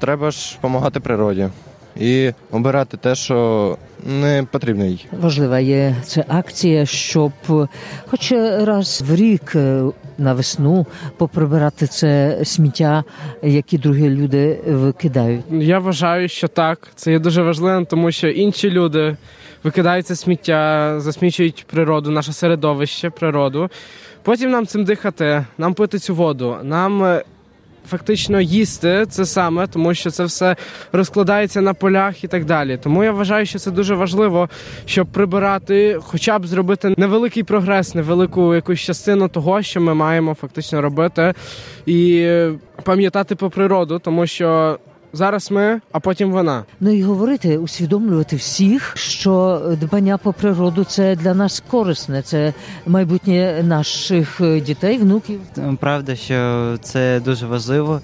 треба ж допомагати природі і обирати те, що не потрібно їй. Важлива є ця акція, щоб хоч раз в рік на весну поприбирати це сміття, які другі люди викидають. Я вважаю, що так. Це є дуже важливо, тому що інші люди викидають це сміття, засмічують природу, наше середовище, природу. Потім нам цим дихати, нам пити цю воду, нам фактично їсти це саме, тому що це все розкладається на полях і так далі. Тому я вважаю, що це дуже важливо, щоб прибирати, хоча б зробити невеликий прогрес, невелику якусь частину того, що ми маємо фактично робити, і пам'ятати про природу, тому що зараз ми, а потім вона. Ну і говорити, усвідомлювати всіх, що дбання про природу – це для нас корисне, це майбутнє наших дітей, внуків. Правда, що це дуже важливо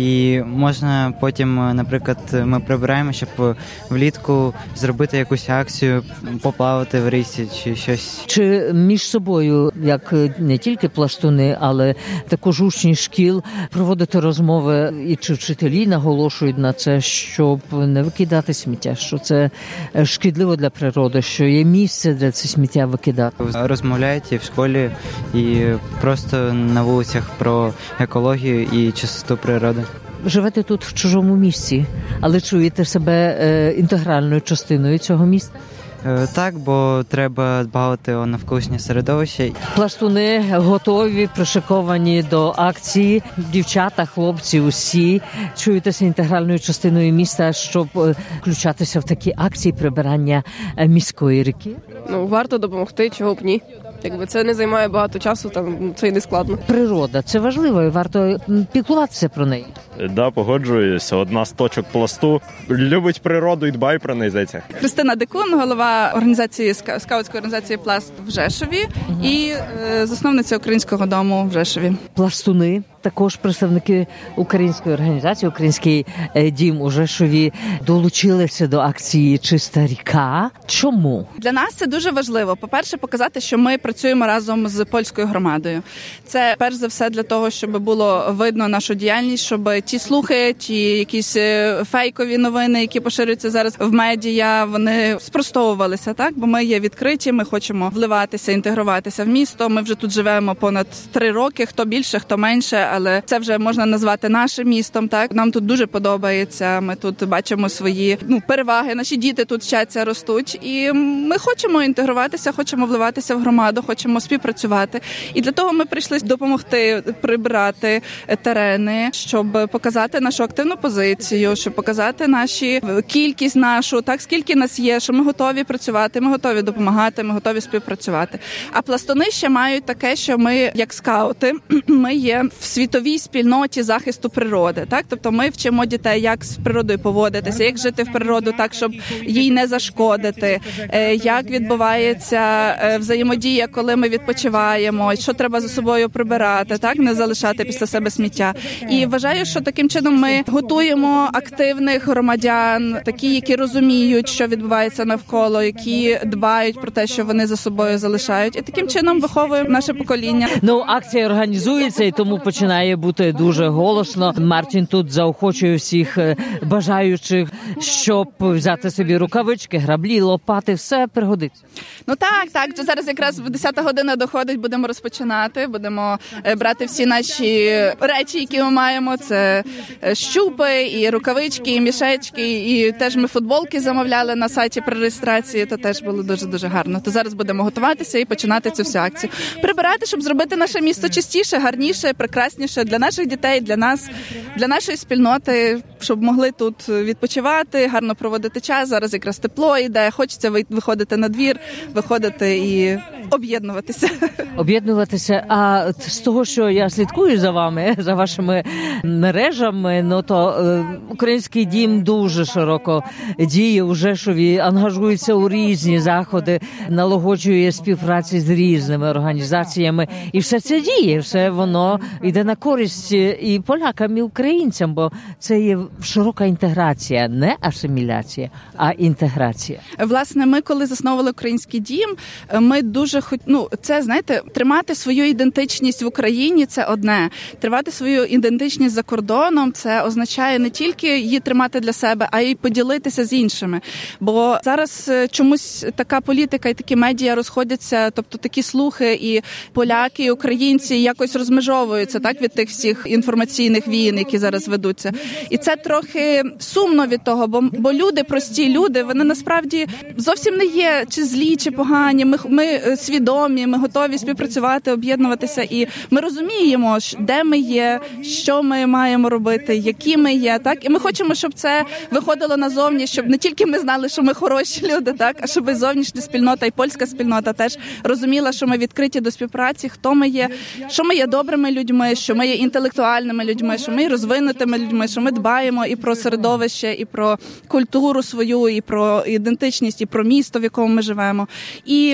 і можна потім, наприклад, ми прибираємо, щоб влітку зробити якусь акцію, поплавати в річці чи щось. Чи між собою, як не тільки пластуни, але також учні шкіл, проводити розмови і чи вчителі наголошують на це, щоб не викидати сміття, що це шкідливо для природи, що є місце, де це сміття викидати. Розмовляють і в школі, і просто на вулицях про екологію і чистоту природи. Живете тут в чужому місці, але чуєте себе інтегральною частиною цього міста? Так, бо треба дбати о навколишнє середовище. Пластуни готові, пришиковані до акції. Дівчата, хлопці, усі чуєтеся інтегральною частиною міста, щоб включатися в такі акції прибирання міської ріки? Варто допомогти, чого б ні. Якби це не займає багато часу, там це і не складно. Природа – це важливо, і варто піклуватися про неї. Да, погоджуюся. Одна з точок пласту любить природу і дбає про неї, здається. Христина Дикун, голова організації скаутської організації «Пласт» в Жешові і засновниця Українського дому в Жешові. Пластуни, також представники української організації, Український дім у Жешові долучилися до акції «Чиста ріка». Чому? Для нас це дуже важливо. По-перше, показати, що ми працюємо разом з польською громадою. Це, перш за все, для того, щоб було видно нашу діяльність, щоб ті слухи, ті якісь фейкові новини, які поширюються зараз в медіа, вони спростовувалися, так? Бо ми є відкриті, ми хочемо вливатися, інтегруватися в місто. Ми вже тут живемо понад 3 роки, хто більше, хто менше, але це вже можна назвати нашим містом, так? Нам тут дуже подобається, ми тут бачимо свої переваги, наші діти тут вчаться, ростуть, і ми хочемо інтегруватися, хочемо вливатися в громаду, хочемо співпрацювати. І для того ми прийшли допомогти прибирати терени, щоб показати нашу активну позицію, щоб показати нашу кількість нашу, так, скільки нас є, що ми готові працювати, ми готові допомагати, ми готові співпрацювати. А пластуни ще мають таке, що ми, як скаути, ми є в світовій спільноті захисту природи, так? Тобто ми вчимо дітей, як з природою поводитися, як жити в природу так, щоб їй не зашкодити, як відбувається взаємодія, коли ми відпочиваємо, що треба за собою прибирати, так, не залишати після себе сміття. І вважаю, що таким чином ми готуємо активних громадян, такі, які розуміють, що відбувається навколо, які дбають про те, що вони за собою залишають. І таким чином виховуємо наше покоління. Акція організується, і тому починає бути дуже голосно. Мартін тут заохочує всіх бажаючих, щоб взяти собі рукавички, граблі, лопати, все пригодиться. Так. Зараз якраз 10 година доходить, будемо розпочинати, будемо брати всі наші речі, які ми маємо. Це щупи, і рукавички, і мішечки, і теж ми футболки замовляли на сайті при реєстрації, то теж було дуже-дуже гарно. То зараз будемо готуватися і починати цю всю акцію. Прибирати, щоб зробити наше місто чистіше, гарніше, прекрасніше для наших дітей, для нас, для нашої спільноти, щоб могли тут відпочивати, гарно проводити час. Зараз якраз тепло йде, хочеться виходити на двір, виходити і об'єднуватися. А з того, що я слідкую за вами, за вашими мережами, то Український дім дуже широко діє у Жешові, ангажується у різні заходи, налагоджує співпраці з різними організаціями. І все це діє, все воно йде на користь і полякам, і українцям, бо це є широка інтеграція, не асиміляція, а інтеграція. Власне, ми коли засновували Український дім, ми дуже це, знаєте, тримати свою ідентичність в Україні – це одне. Тримати свою ідентичність за кордоном – це означає не тільки її тримати для себе, а й поділитися з іншими. Бо зараз чомусь така політика і такі медіа розходяться, тобто такі слухи, і поляки, і українці якось розмежовуються так від тих всіх інформаційних війн, які зараз ведуться. І це трохи сумно від того, бо люди, прості люди, вони насправді зовсім не є чи злі, чи погані. Ми свідомі, ми готові співпрацювати, об'єднуватися, і ми розуміємо, де ми є, що ми маємо робити, які ми є, так? І ми хочемо, щоб це виходило назовні, щоб не тільки ми знали, що ми хороші люди, так, а щоб і зовнішня спільнота, і польська спільнота теж розуміла, що ми відкриті до співпраці, хто ми є, що ми є добрими людьми, що ми є інтелектуальними людьми, що ми є розвинутими людьми, що ми дбаємо і про середовище, і про культуру свою, і про ідентичність, і про місто, в якому ми живемо. І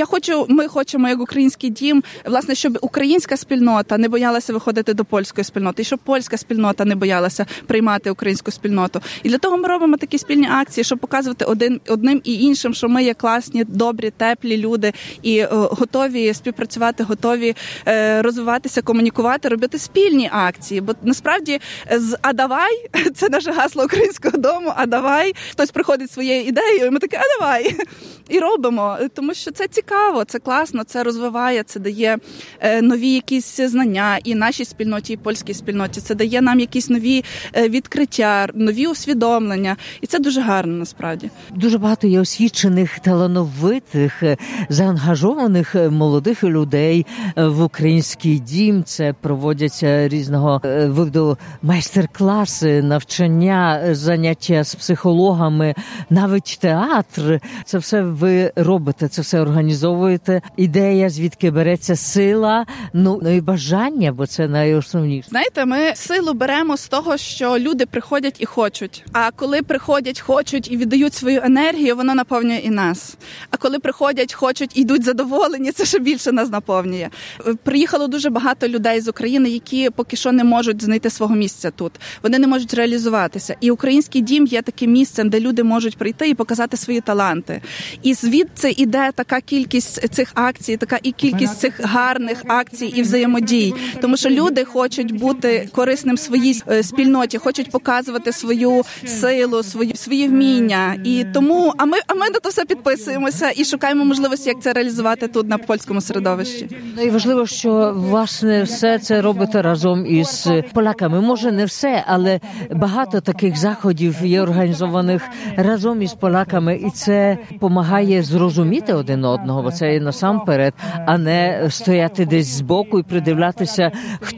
ми хочемо, як Український дім, власне, щоб українська спільнота не боялася виходити до польської спільноти, і щоб польська спільнота не боялася приймати українську спільноту. І для того ми робимо такі спільні акції, щоб показувати одним і іншим, що ми є класні, добрі, теплі люди і готові співпрацювати, готові розвиватися, комунікувати, робити спільні акції. Бо насправді «А давай» – це наше гасло Українського дому, «А давай». Хтось приходить своєю ідеєю, і ми такі «А давай». І робимо, тому що це цікаво, це класно, це розвиває, це дає нові якісь знання і нашій спільноті, і польській спільноті. Це дає нам якісь нові відкриття, нові усвідомлення. І це дуже гарно, насправді. Дуже багато є освічених, талановитих, заангажованих молодих людей в Український дім. Це проводяться різного виду майстер-класи, навчання, заняття з психологами, навіть театр. Це все ви робите, це все організовуєте. Ідея, звідки береться сила, і бажання, бо це найосновніше. Знаєте, ми силу беремо з того, що люди приходять і хочуть. А коли приходять, хочуть і віддають свою енергію, воно наповнює і нас. А коли приходять, хочуть і йдуть задоволені, це ще більше нас наповнює. Приїхало дуже багато людей з України, які поки що не можуть знайти свого місця тут. Вони не можуть реалізуватися. І Український дім є таким місцем, де люди можуть прийти і показати свої таланти. І звідси іде така кількість цих акцій, така і кількість цих гарних акцій і взаємодій. Тому що люди хочуть бути корисним своїй спільноті, хочуть показувати свою силу, свої вміння. І тому, а ми на то все підписуємося і шукаємо можливості, як це реалізувати тут, на польському середовищі. І важливо, що, власне, все це робите разом із поляками. Може, не все, але багато таких заходів є організованих разом із поляками, і це допомагає зрозуміти один одного, бо це є насамперед, а не стояти десь збоку і придивлятися,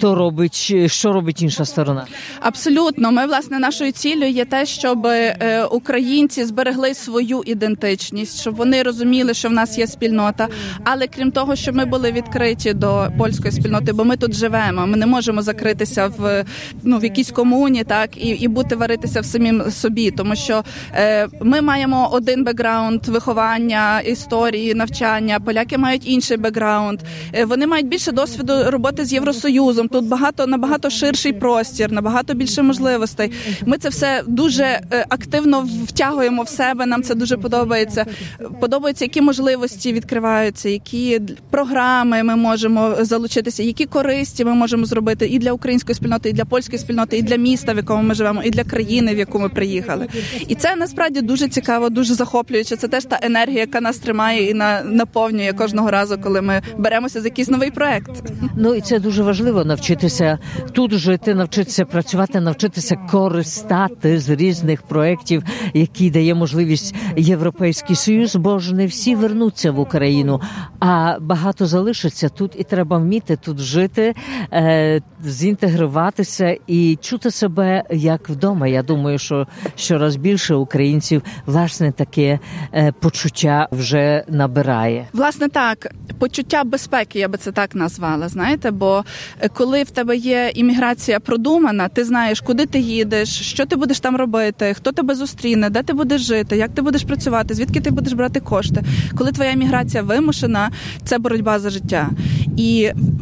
що робить інша сторона. Абсолютно. Ми, власне, нашою ціллю є те, щоб українці зберегли свою ідентичність, щоб вони розуміли, що в нас є спільнота, але крім того, щоб ми були відкриті до польської спільноти, бо ми тут живемо, ми не можемо закритися в якійсь комуні, так, і варитися в самім собі, тому що ми маємо один бекграунд виховання, історії, навчання, поляки мають інший бекграунд, вони мають більше досвіду роботи з Євросоюзом, тут набагато ширший простір, набагато більше можливостей. Ми це все дуже активно втягуємо в себе, нам це дуже подобається. Подобається, які можливості відкриваються, які програми ми можемо залучитися, які користі ми можемо зробити і для української спільноти, і для польської спільноти, і для міста, в якому ми живемо, і для країни, в яку ми приїхали. І це насправді дуже цікаво, дуже захоплююче. Це теж та енергія, яка нас тримає і наповнює кожного разу, коли ми беремося за якийсь новий проект. І це дуже важливо навчитися тут жити, навчитися працювати, навчитися користати з різних проєктів, які дає можливість Європейський Союз, бо ж не всі вернуться в Україну, а багато залишиться тут, і треба вміти тут жити, зінтегруватися і чути себе як вдома. Я думаю, що щораз більше українців, власне, таке почуття вже набирає. Власне, так. Почуття безпеки, я би це так назвала, знаєте, бо коли в тебе є імміграція продумана, ти знаєш, куди ти їдеш, що ти будеш там робити, хто тебе зустріне, де ти будеш жити, як ти будеш працювати, звідки ти будеш брати кошти. Коли твоя імміграція вимушена, це боротьба за життя. І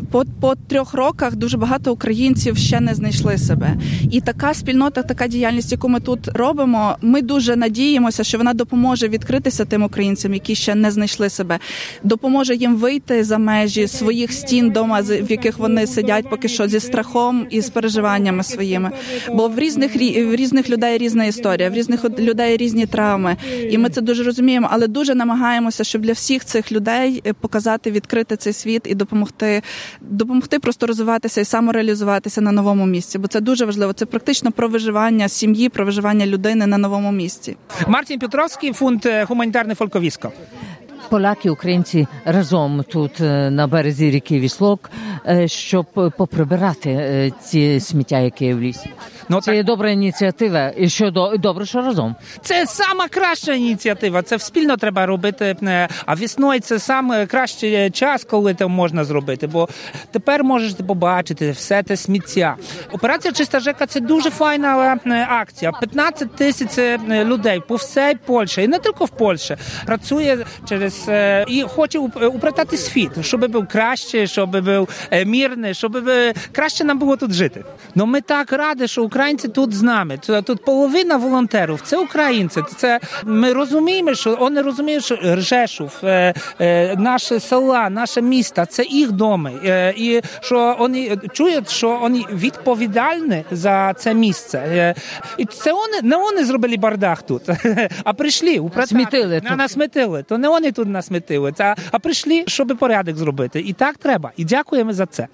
по 3 роках дуже багато українців ще не знайшли себе. І така спільнота, така діяльність, яку ми тут робимо, ми дуже надіємося, що вона допоможе відкритися тим українцям, які ще не знайшли себе, допоможе їм вийти за межі своїх стін дома, в яких вони сидять поки що зі страхом і з переживаннями своїми. Бо в різних людей різна історія, в різних людей різні травми. І ми це дуже розуміємо, але дуже намагаємося, щоб для всіх цих людей показати, відкрити цей світ і допомогти просто розвиватися і самореалізуватися на новому місці. Бо це дуже важливо. Це практично про виживання сім'ї, про виживання людини на новому місці. Мартін Петровський, фонд «Гуманітарне фольковисько». Поляки, українці разом тут на березі ріки Віслок, щоб поприбирати ці сміття, які є в лісі. Це є добра ініціатива, і добре, що разом. Це сама краща ініціатива, це спільно треба робити, а весною це саме кращий час, коли це можна зробити, бо тепер можете побачити все те сміття. Операція «Чиста Жека» – це дуже файна акція. 15 тисяч людей по всій Польщі, і не тільки в Польщі, працює і хоче упрятати світ, щоб був краще, щоб був мирний, щоб краще нам було тут жити. Но ми так раді, що українці тут з нами. Тут половина волонтерів – це українці. Ми розуміємо, що вони розуміють, що Ржешов, наші села, наше місто – це їх доми. І що вони чують, що вони відповідальні за це місце. І це не вони зробили бардак тут, а прийшли упрятати. Насмітили. То не вони тут насмітили, а прийшли, щоб порядок зробити. І так треба. І дякуємо за це.